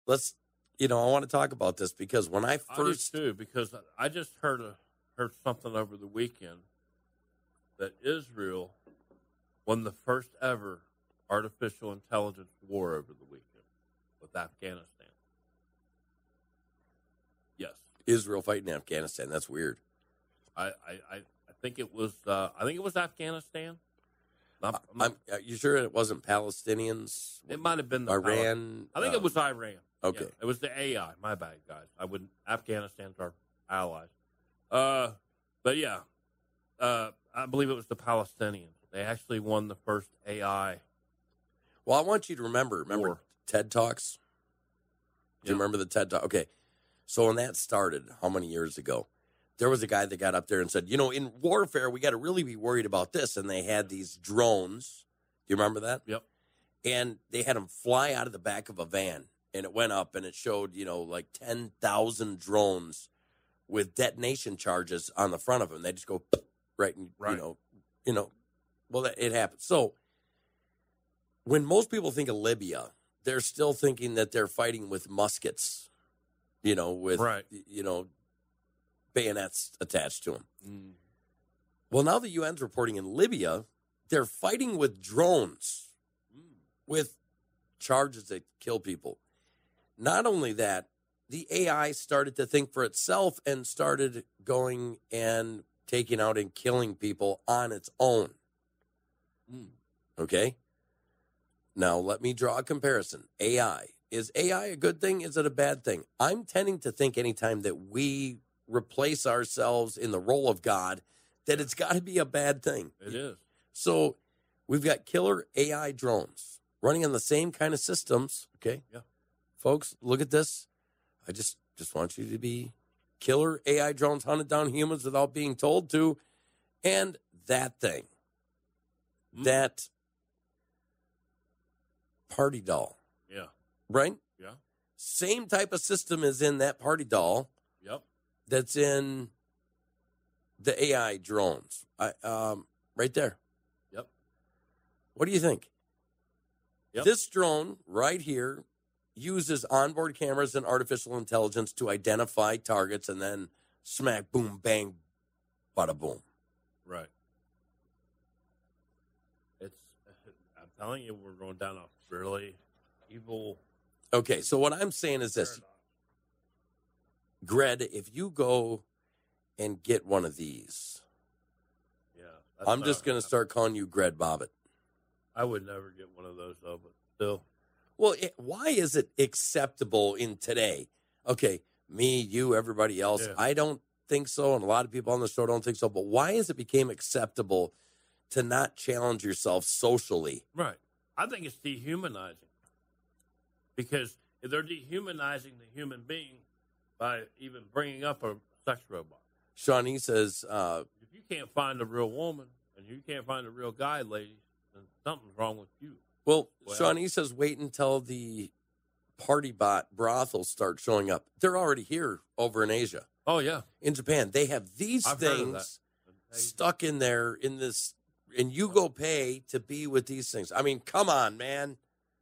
let's, I want to talk about this because when I first, I do too, because I just heard something over the weekend that Israel won the first ever artificial intelligence war over the weekend with Afghanistan. Yes, Israel fighting Afghanistan. That's weird. I think it was Afghanistan. Are you sure it wasn't Palestinians? It might have been Iran. I think it was Iran. Okay, yeah, it was the AI. My bad, guys. Afghanistan's our allies. But yeah, I believe it was the Palestinians. They actually won the first AI. Well, I want you to remember war. TED Talks. Do you remember the TED Talk? Okay, so when that started, how many years ago? There was a guy that got up there and said, in warfare, we got to really be worried about this. And they had these drones. Do you remember that? Yep. And they had them fly out of the back of a van. And it went up and it showed, like 10,000 drones with detonation charges on the front of them. They just go right. Well, it happens. So when most people think of Libya, they're still thinking that they're fighting with muskets, with, bayonets attached to them. Mm. Well, now the UN's reporting in Libya, they're fighting with drones with charges that kill people. Not only that, the AI started to think for itself and started going and taking out and killing people on its own. Okay? Now, let me draw a comparison. AI. Is AI a good thing? Is it a bad thing? I'm tending to think anytime that we replace ourselves in the role of God, that it's got to be a bad thing. It is. So we've got killer AI drones running on the same kind of systems. Okay. Yeah. Folks, look at this. I just want you to be killer AI drones hunted down humans without being told to. And that thing, that party doll. Yeah. Right? Yeah. Same type of system is in that party doll. Yep. That's in the AI drones. Right there. Yep. What do you think? Yep. This drone right here uses onboard cameras and artificial intelligence to identify targets and then smack, boom, bang, bada boom. Right. I'm telling you, we're going down a really evil. Okay, so what I'm saying is this. Gred, if you go and get one of these, I'm just going to start calling you Gred Bobbitt. I would never get one of those, though, but still. Well, why is it acceptable in today? Okay, me, you, everybody else. Yeah. I don't think so, and a lot of people on the show don't think so. But why has it became acceptable to not challenge yourself socially? Right. I think it's dehumanizing. Because they're dehumanizing the human being by even bringing up a sex robot. Shawnee says, if you can't find a real woman and you can't find a real guy, ladies, then something's wrong with you. Well, Shawnee says, wait until the party bot brothels start showing up. They're already here over in Asia. Oh, yeah. In Japan. They have these things stuck in there in this, and you go pay to be with these things. I mean, come on, man.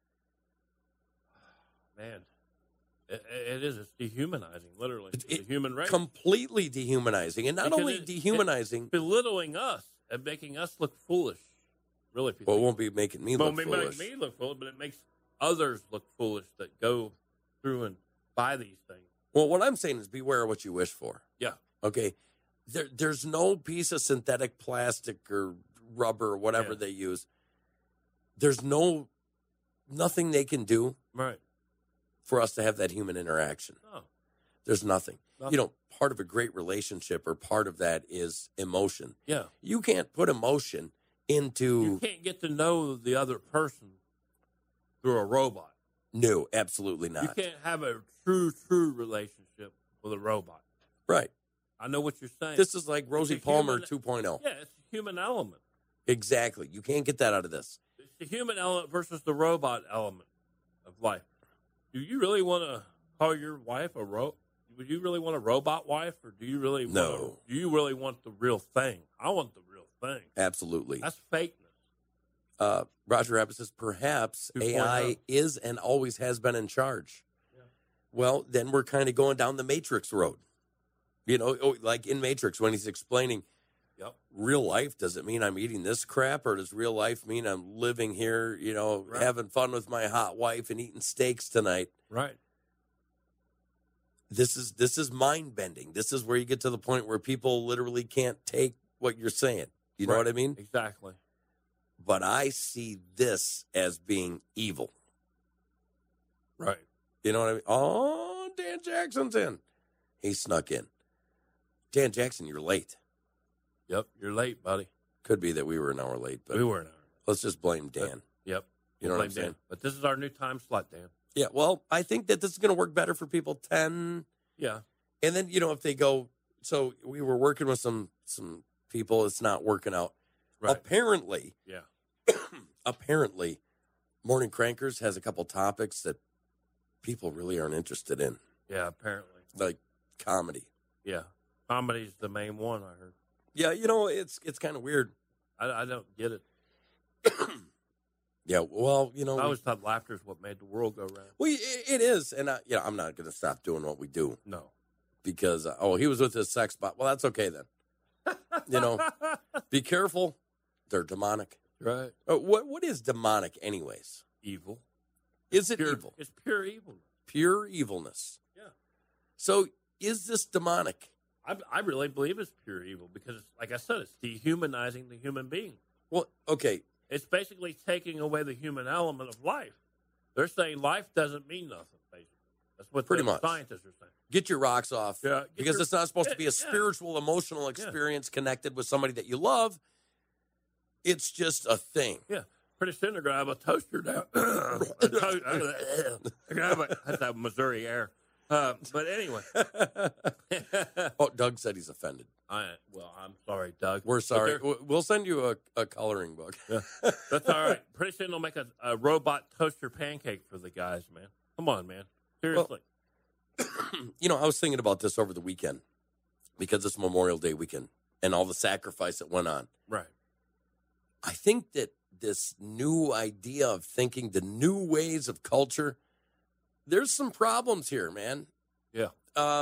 Man, it is. It's dehumanizing, literally. The human race. Completely dehumanizing. And not only dehumanizing. Belittling us and making us look foolish. Really. Well, it won't be making me look foolish. It won't make me look foolish, but it makes others look foolish that go through and buy these things. Well, what I'm saying is beware of what you wish for. Yeah. Okay. There's no piece of synthetic plastic or rubber or whatever they use. There's nothing they can do. Right. For us to have that human interaction. Oh. There's nothing. Part of a great relationship or part of that is emotion. Yeah. You can't put emotion into... You can't get to know the other person through a robot. No, absolutely not. You can't have a true relationship with a robot. Right. I know what you're saying. This is like Rosie Palmer 2.0. Yeah, it's a human element. Exactly. You can't get that out of this. It's the human element versus the robot element of life. Do you really want to call your wife a Would you really want a robot wife, or do you really no? Do you really want the real thing? I want the real thing. Absolutely. That's fakeness. Roger Rabbit says perhaps AI is and always has been in charge. Yeah. Well, then we're kind of going down the Matrix road. Like in Matrix when he's explaining, Yep. real life, does it mean I'm eating this crap, or does real life mean I'm living here, Right. having fun with my hot wife and eating steaks tonight? Right. This is mind bending. This is where you get to the point where people literally can't take what you're saying. You know Right. what I mean? Exactly. But I see this as being evil. Right. You know what I mean? Oh, Dan Jackson's in. He snuck in. Dan Jackson, you're late. Yep. You're late, buddy. Could be that we were an hour late, but We were an hour. let's just blame Dan. Yep. You know what I'm Blame saying? Dan. But this is our new time slot, Dan. Yeah, well, I think that this is going to work better for people 10. Yeah. And then, if they go, so we were working with some people, it's not working out. Right. Apparently, Yeah. Morning Crankers has a couple topics that people really aren't interested in, Yeah. Apparently. like comedy. Yeah. Comedy's the main one, I heard. Yeah, it's kind of weird. I don't get it. Yeah, well, I always thought laughter is what made the world go round. well, it is, and I'm not going to stop doing what we do No. because he was with his sex bot. Well, that's okay then. Be careful; they're demonic. Right. What is demonic, anyways? Evil. Is it Pure, evil? It's pure evil. Pure evilness. Yeah. So, is this demonic? I really believe it's pure evil because, like I said, it's dehumanizing the human being. Well, okay, It's basically taking away the human element of life. They're saying life doesn't mean nothing, basically. That's what Pretty the much. scientists are saying. get your rocks off. Yeah, because it's not supposed to be a yeah. spiritual, emotional experience connected with somebody that you love. It's just a thing. Yeah. Pretty soon they're going to have a toaster down. They're gonna have that's that Missouri air. But anyway. Oh, Doug said he's offended. I'm sorry, Doug. We're But sorry. they're- We'll send you a coloring book. Yeah, that's all right. Pretty soon they'll make a robot toaster pancake for the guys, man. Come on, man. Seriously. I was thinking about this over the weekend because it's Memorial Day weekend and all the sacrifice that went on. Right. I think that this new idea of thinking, the new ways of culture, there's some problems here, man. Yeah.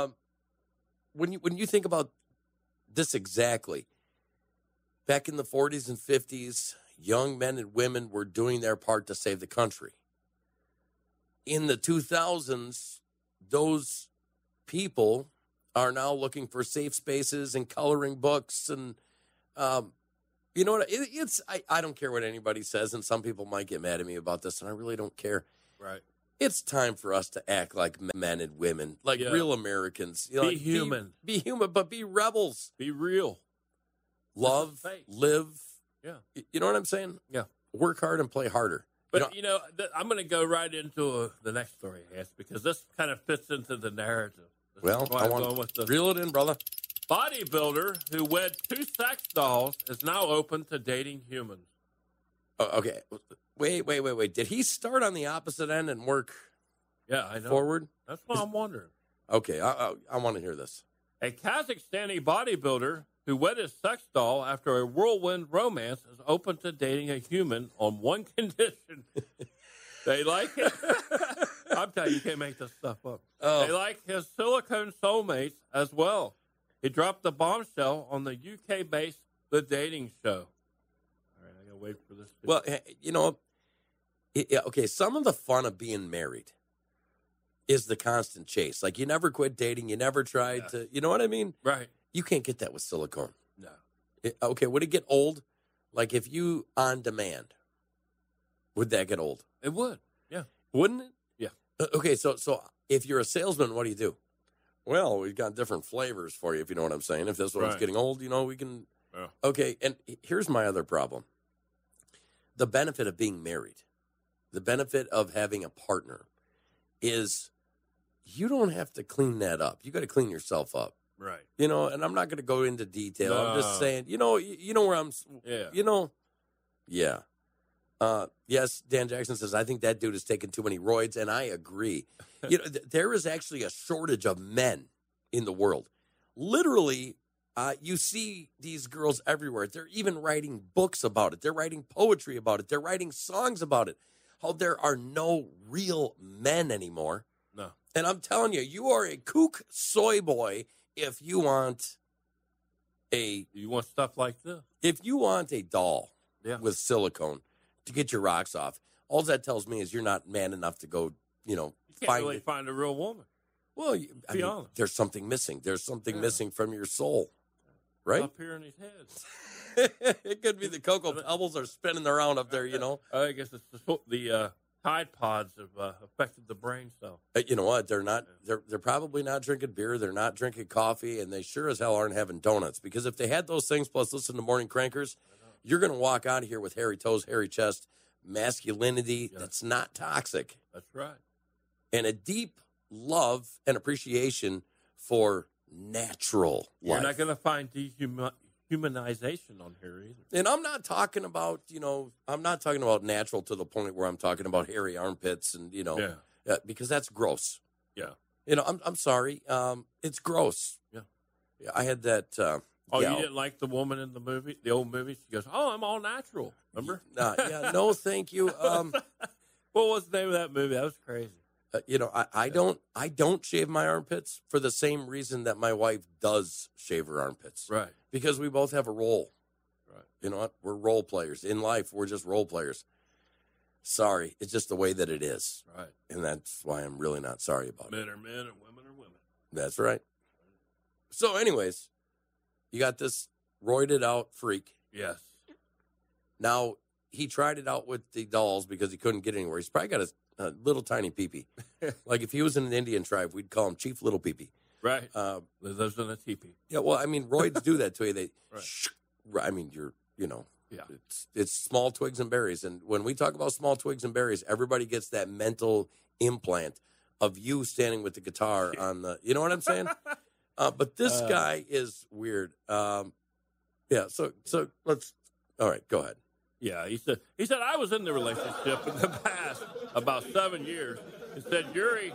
When you think about this exactly, back in the 40s and 50s, young men and women were doing their part to save the country. In the 2000s, those people are now looking for safe spaces and coloring books and you know what? I don't care what anybody says, and some people might get mad at me about this, and I really don't care. Right. It's time for us to act like men and women, like real Americans. Be human. Be human, but be rebels. Be real. Love, fake. live. Yeah. You know what I'm saying? Yeah. Work hard and play harder. But, I'm going to go right into the next story, I guess, because this kind of fits into the narrative. This Well, is why I I'm want going with to the reel it in, brother. bodybuilder who wed 2 sex dolls is now open to dating humans. Oh, okay. Wait. Did he start on the opposite end and work Yeah, I know. forward? That's what I'm wondering. Okay, I want to hear this. A Kazakhstani bodybuilder who wed his sex doll after a whirlwind romance is open to dating a human on one condition. They like it. I'm telling you, you can't make this stuff up. Oh. They like his silicone soulmates as well. He dropped the bombshell on the UK-based The Dating Show. All right, I got to wait for this. Well, okay, some of the fun of being married is the constant chase. Like, you never quit dating. You never tried to, you know what I mean? Right. You can't get that with silicone. No. Okay, would it get old? Like, if you on demand, would that get old? It would. Yeah. Wouldn't it? Yeah. Okay, so if you're a salesman, what do? Well, we've got different flavors for you, if you know what I'm saying. If this one's Right. getting old, we can. Yeah. Okay, and here's my other problem. The benefit of being married, the benefit of having a partner is you don't have to clean that up. You got to clean yourself up. Right. And I'm not going to go into detail. I'm just No. saying, you know where I'm, Yeah. Yeah. Yes, Dan Jackson says, I think that dude is taking too many roids, and I agree. There is actually a shortage of men in the world. Literally, you see these girls everywhere. They're even writing books about it. They're writing poetry about it. They're writing songs about it. How there are no real men anymore. No. And I'm telling you, you are a kook soy boy if you want You want stuff like this? if you want a doll Yeah. with silicone to get your rocks off. All that tells me is you're not man enough to go, You can't really find a real woman. Well, I mean, honest. there's something missing. There's something missing from your soul, right? Up here in his head. It could be the Cocoa Pebbles are spinning around up there, I guess it's the Tide Pods have affected the brain cell. You know what? They're not. They're probably not drinking beer. They're not drinking coffee, and they sure as hell aren't having donuts. Because if they had those things, plus listen to Morning Crankers, you're going to walk out of here with hairy toes, hairy chest, masculinity that's not toxic, That's right. and a deep love and appreciation for natural life. You're not going to find dehumanization on here either. And I'm not talking about, I'm not talking about natural to the point where I'm talking about hairy armpits and, because that's gross. Yeah. I'm sorry. It's gross. Yeah. I had that. You didn't like the woman in the old movie? She goes, "Oh, I'm all natural." Remember? No, thank you. What was the name of that movie? That was crazy. I don't shave my armpits for the same reason that my wife does shave her armpits. Right. Because we both have a role. Right. You know what? We're role players. In life, we're just role players. Sorry. It's just the way that it is. Right. And that's why I'm really not sorry about it. Men are men and women are women. That's right. So anyways, you got this roided out freak. Yes. Now, he tried it out with the dolls because he couldn't get anywhere. He's probably got a little tiny peepee. Like if he was in an Indian tribe, we'd call him Chief Little Peepee. Right. Lives in a teepee. Yeah, well, I mean, roids do that to you. They, Right. I mean, yeah. It's small twigs and berries. And when we talk about small twigs and berries, everybody gets that mental implant of you standing with the guitar on the, you know what I'm saying? But this guy is weird. So let's, all right, go ahead. Yeah, he said I was in the relationship in the past about 7 years. He said Yuri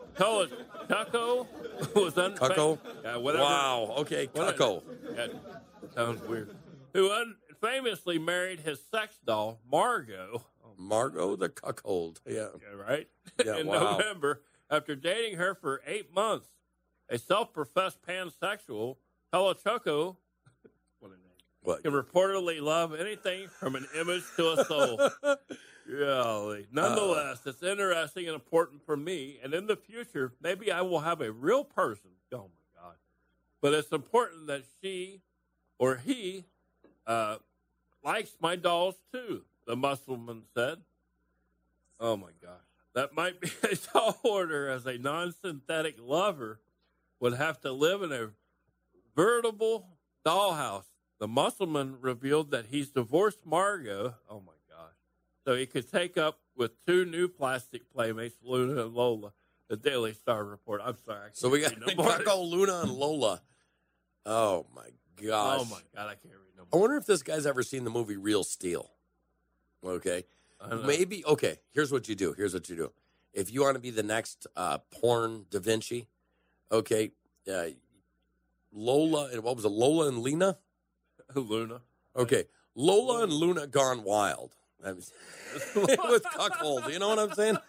Cucko was Cucko? Yeah, whatever. Wow, okay, Cucko. Yeah, sounds weird. Who famously married his sex doll, Margot. Margot the cuckold. Yeah. Right? Yeah, in wow. November, after dating her for 8 months, a self-professed pansexual, Pelachuco, What? can reportedly love anything from an image to a soul. Really. Nonetheless, it's interesting and important for me. And in the future, maybe I will have a real person. Oh, my God. But it's important that she or he likes my dolls, too, the Musselman said. Oh, my gosh. That might be a tall order, as a non-synthetic lover would have to live in a veritable dollhouse. The Musselman revealed that he's divorced Margot. Oh, my gosh. So he could take up with 2 new plastic playmates, Luna and Lola. The Daily Star report. I'm sorry. So we got Cucko, Luna, and Lola. Oh, my gosh. Oh, my God. I can't read no more. I wonder if this guy's ever seen the movie Real Steel. Okay. Maybe. Okay. Here's what you do. If you want to be the next porn Da Vinci, okay, Lola, and what was it? Lola and Lena? Luna. Okay. Lola and Luna gone wild. I mean, with cuckold. You know what I'm saying?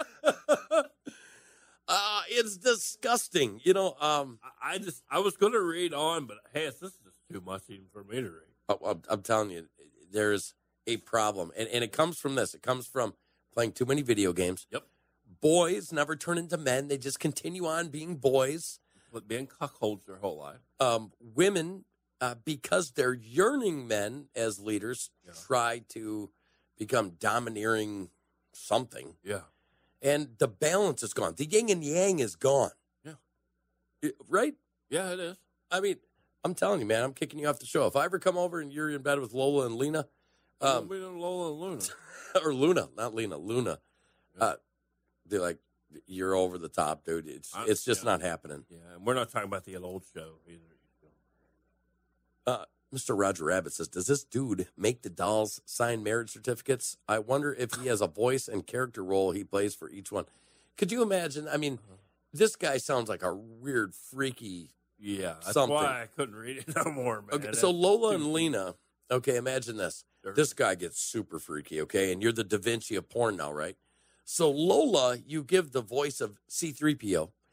It's disgusting. I was going to read on, but hey, this is just too much even for me to read. I'm telling you, there's a problem. And it comes from this. It comes from playing too many video games. Yep. Boys never turn into men. They just continue on being boys. But being cuckolds their whole life. Women, because they're yearning men as leaders, try to become domineering something. Yeah. And the balance is gone. The yin and yang is gone. Yeah. Right? Yeah, it is. I mean, I'm telling you, man, I'm kicking you off the show. If I ever come over and you're in bed with Lola and Lena. We don't Lola and Luna. Or Luna, not Lena, Luna. They're like, you're over the top, dude. It's just not happening. Yeah, and we're not talking about the old show either. Mr. Roger Rabbit says, does this dude make the dolls sign marriage certificates? I wonder if he has a voice and character role he plays for each one. Could you imagine? I mean, this guy sounds like a weird, freaky that's something. why I couldn't read it no more, man. Okay, so Lola and Lena, okay, imagine this. Sure. This guy gets super freaky, okay? And you're the Da Vinci of porn now, right? So Lola, you give the voice of C3PO.